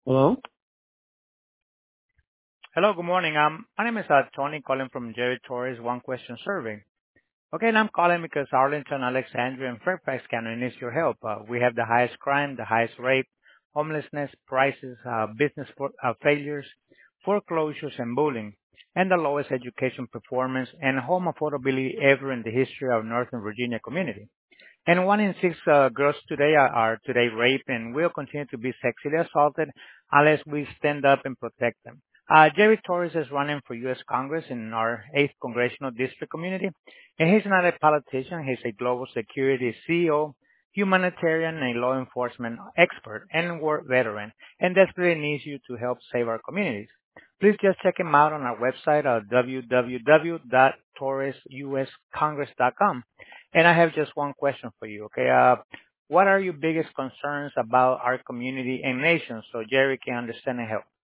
Hello? Hello, good morning. My name is Tony calling from Jerry Torres One Question Survey. Okay, and I'm calling because Arlington, Alexandria, and Fairfax County needs your help. We have the highest crime, the highest rape, homelessness, prices, failures, foreclosures, and bullying, and the lowest education performance and home affordability ever in the history of Northern Virginia community. And one in six girls today are today raped and will continue to be sexually assaulted unless we stand up and protect them. Jerry Torres is running for U.S. Congress in our 8th Congressional District community, and he's not a politician. He's a global security CEO, humanitarian, and law enforcement expert, and war veteran, and desperately needs you to help save our communities. Please just check him out on our website at www.torresuscongress.com. And I have just one question for you, okay? What are your biggest concerns about our community and nation so Jerry can understand and help?